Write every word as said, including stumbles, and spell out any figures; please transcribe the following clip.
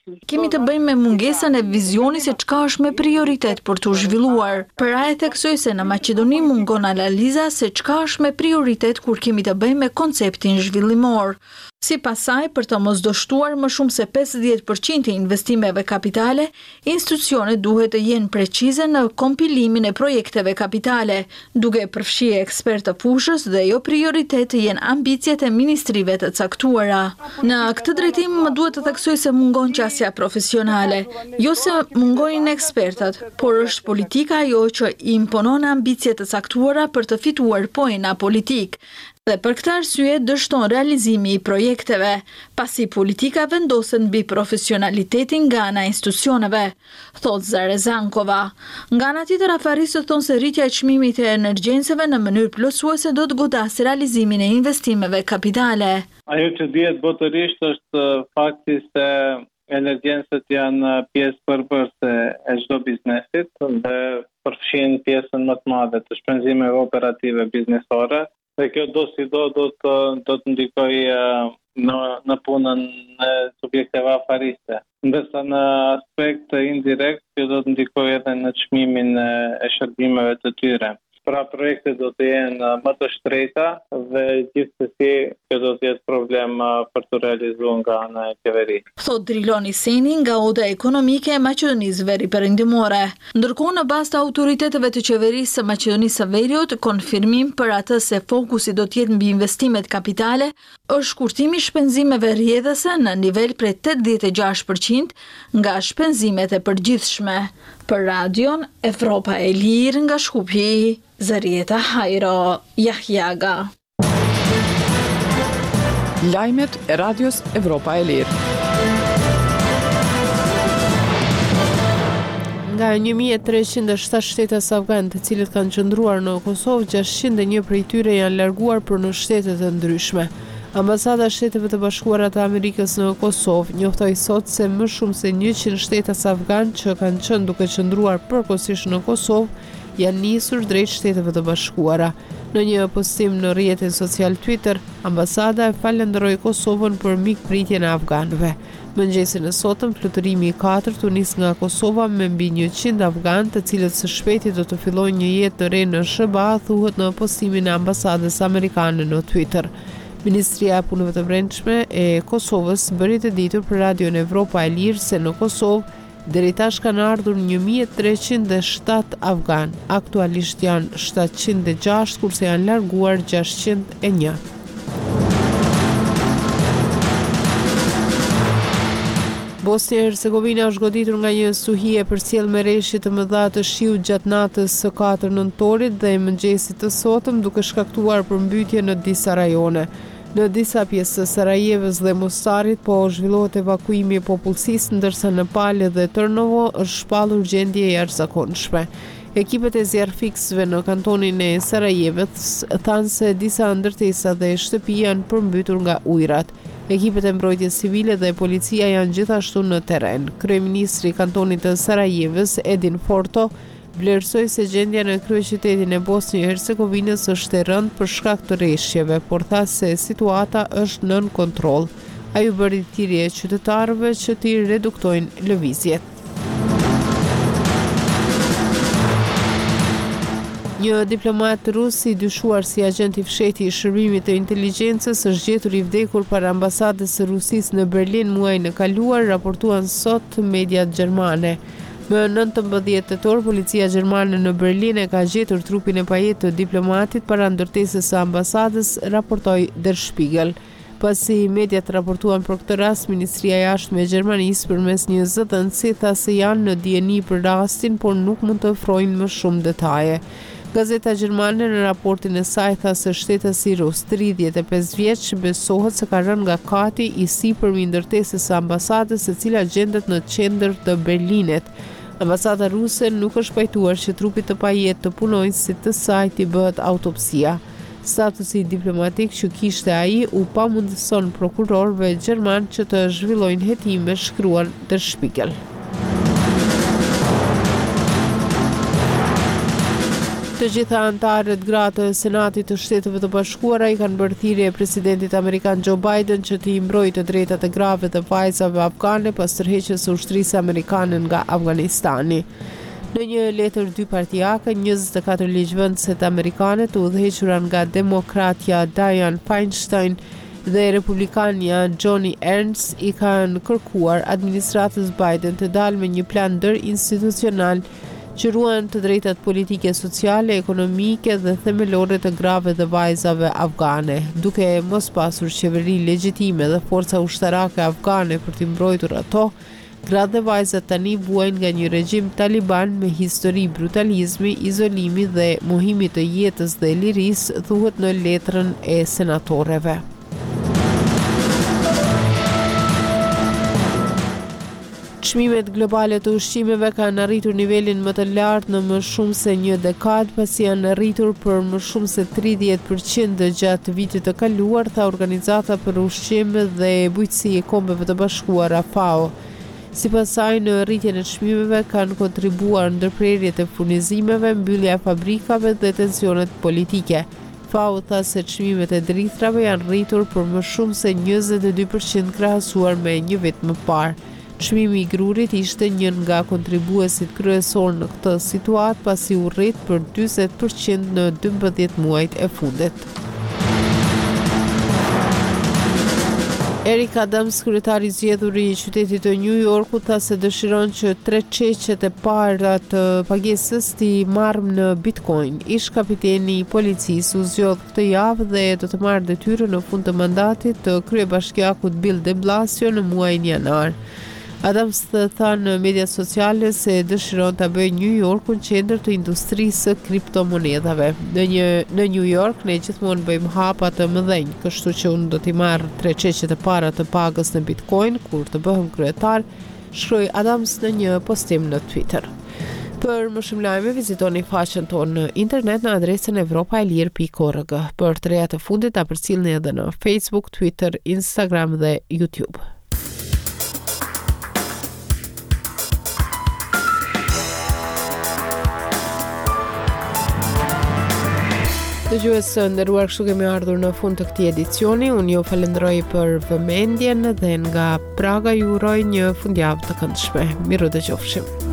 Kemi të bëjmë me mungesën e vizionit se çka është me prioritet për të zhvilluar. Pra e theksoj se në Maqedoni mungon analiza se çka është me prioritet kur kemi të bëjmë me konceptin zhvillimor. Sipas saj, për të mos dështuar më shumë se pesëdhjetë përqind e investimeve kapitale, institucionet duhet të jenë precize në kompilimin e projekteve kapitale, duke përfshirë ekspertë të fushës dhe jo prioritet të jenë ambicjet e ministrive të caktuara. Në këtë drejtim më duhet të theksoj se mungon qasja profesionale, jo se mungojnë ekspertat, por është politika ajo që i imponon ambicjet të caktuara për të fituar pojna politik. Dhe për këtë arsye dështon realizimi i projekteve, pasi politika vendoset mbi profesionalitetin nga ana e institucioneve, thot Zare Zankova. Nga ana tjetër, afaristët thonë se rritja e çmimit të energjencave në mënyrë plotësuese do të godasë realizimin e investimeve kapitale. Ajo që dihet botërisht është fakti se energjencët janë pjesë përbërëse e çdo biznesit dhe përfshin pjesën më të madhe të shpenzimeve operative biznesore. Dhe kjo do si do do të do të ndikojë në në punën e subjekteve afariste. Ndërsa në aspekt indirekt kjo do të ndikojë edhe në çmimin e shërbimeve të tyre. Pra projektet do të jenë më të shtrejta dhe gjithsesi kjo do të jetë problem për të realizuar nga ana e qeverisë. Thot Drilon Iseni nga Oda Ekonomike e Maqedonisë Veriperëndimore. Ndërkohë në bazë të autoriteteve të qeverisë së Maqedonisë së Veriut, konfirmim për atë se fokusi do të jetë mbi investimet kapitale, është shkurtimi i shpenzimeve rrjedhëse në nivel prej tetëdhjetë e gjashtë përqind nga shpenzimet e përgjithshme. Për radion Evropa e Lirë nga Shkupi, Zarieta Hajro, Jahjaga. Lajmet e radios Evropa e Lirë. Nga një mijë e treqind e shtatë shtetas afgan të cilët kanë qëndruar në Kosovë, gjashtëqind e një prej tyre janë larguar për në shtete të ndryshme. Ambasada e Shteteve të Bashkuara të Amerikës në Kosovë njoftoi sot se më shumë se njëqind shtetas afgan që kanë qenë duke qëndruar përkohësisht në Kosovë janë nisur drejt Shteteve të Bashkuara. Në një postim në rrjetin social Twitter, ambasada e falenderoi Kosovën për mikpritjen e afganëve. Mëngjesin e sotëm, fluturimi i katërt u nis nga Kosova me mbi njëqind afgan, të cilët së shpejti do të fillojnë një jetë të re në S B A, thuhet në postimin e ambasadës amerikane në Twitter. Ministria e Punëve të Brendshme e Kosovës bëri të ditur për radion Evropa e Lirë se në Kosovë deri tash kanë ardhur një mijë e treqind e shtatë afgan. Aktualisht janë shtatëqind e gjashtë, kurse janë larguar gjashtëqind e një. Bosnia e Hercegovina është goditur nga një stuhi e përcjell me reshje të mëdha të shiut gjatë natës së katër nëntorit dhe mëngjesit të sotëm, duke shkaktuar përmbytje në disa rajone. Në disa pjesë të Sarajevës dhe Mostarit po zhvillohet evakuimi i popullsisë, ndërsa në Pale dhe Tërnovo është shpallur gjendje e jashtëzakonshme. Ekipet e zjarrfiksëve në kantonin e Sarajevës thanë se disa ndërtesa dhe shtëpi janë përmbytur nga ujërat. Ekipet e mbrojtjes civile dhe policia janë gjithashtu në terren. Kryeministri i kantonit të Sarajevës, Edin Forto, vlerësoi se gjendja në kryeqytetin e Bosnjë e Hercegovinës është e rëndë për shkak të rreshjeve, por tha se situata është nën kontroll. Ai u bëri thirrje qytetarëve që të reduktojnë lëvizjet. Një diplomat rus i dyshuar si agent i fshehtë i shërbimit të inteligjencës është gjetur i vdekur para ambasadës së Rusisë në Berlin muajin e kaluar, raportuan sot mediat gjermane. Më nëntëmbëdhjetë tetor, policia gjermane në Berlin e ka gjetur trupin e pajet të diplomatit para ndërtesës së ambasadës, raportoi Der Spiegel. Pasi mediat raportuan për këtë rast, Ministria e Jashtme e Gjermanisë përmes një zëdhënësi tha se janë në dijeni për rastin, por nuk mund të ofrojnë më shumë detaje. Gazeta gjermane në raportin e saj tha se shtetësi rus tridhjetë e pesë vjeç besohet se ka rënë nga kati i sipërmi ndërtesës së ambasadës, e cila gjendet në qendër të Berlinit. Ambasada ruse nuk është pajtuar që trupi të pajet të punonjësit të saj t'i bëhet autopsia. Statusi diplomatik që kishte ai u pamundëson prokurorëve gjerman që të zhvillojnë hetime, shkruan Der Spiegel. Të gjitha anëtarët gratë të Senatit të Shteteve të Bashkuara i kanë bërë thirrje presidentit amerikan Joe Biden që të i mbrojë të drejtat e grave të vajzave afgane pas tërheqjes së ushtrisë amerikane nga Afganistani. Në një letër dypartijake, njëzet e katër ligjvënësit amerikane të udhëhequra nga demokratja Dianne Feinstein dhe republikania Joni Ernst i kanë kërkuar administratës Biden të dalë me një plan ndër-institucional që ruan të drejtat politike, sociale, ekonomike dhe themelore të grave dhe vajzave afgane, duke mos pasur qeveri legjitime dhe forca ushtarake afgane për t'i mbrojtur ato. Gratë dhe vajzat tani vuajnë nga një regjim taliban me histori brutalizmi, izolimi dhe mohimit të jetës dhe lirisë, thuhet në letrën e senatorëve. Çmimet globale të ushqimeve kanë arritur nivelin më të lartë në më shumë se një dekadë, pasi janë rritur për më shumë se tridhjetë përqind gjatë vitit të kaluar, tha Organizata për Ushqim dhe Bujqësi e Kombeve të Bashkuara FAO. Sipas saj, në rritjen e çmimeve kanë kontribuar ndërprerjet e furnizimeve, mbyllja e fabrikave dhe tensionet politike. FAO tha se çmimet e drithrave janë rritur për më shumë se njëzet e dy përqind krahasuar me një vit më parë. Çmimi i grurit ishte një nga kontribuesit kryesor në këtë situatë, pasi u rrit për njëzet përqind në dymbëdhjetë muajt e fundit. Eric Adams, kryetari i zgjedhur i qytetit të New Yorkut, tha se dëshiron që tre çeqet e para të pagesës t'i marrë në Bitcoin. Ish kapiteni i policisë u zgjodh këtë javë dhe do të marrë detyrën në fund të mandatit të kryebashkiakut Bill de Blasio në muajin janar. Adams tha në media sociale se dëshiron ta bëjë New Yorkun qendër të industrisë së kriptomonedhave. Në një në New York ne gjithmonë bëjmë hapa të mëdhenj, kështu që unë do t'i marr tre çeqet e para të pagës në Bitcoin kur të bëhem kryetar, shkroi Adams në një postim në Twitter. Për më shumë lajme vizitoni faqen tonë në internet në adresën evropaelir pikë org. Për të rejat e fundit ta përcjellni edhe në Facebook, Twitter, Instagram dhe YouTube. Dëgjues të nderuar, kështu kemi ardhur në fund të këtij edicioni. Unë ju falenderoj për vëmendjen dhe nga Praga ju uroj një fundjavë të këndshme. Miru dëgjofshim.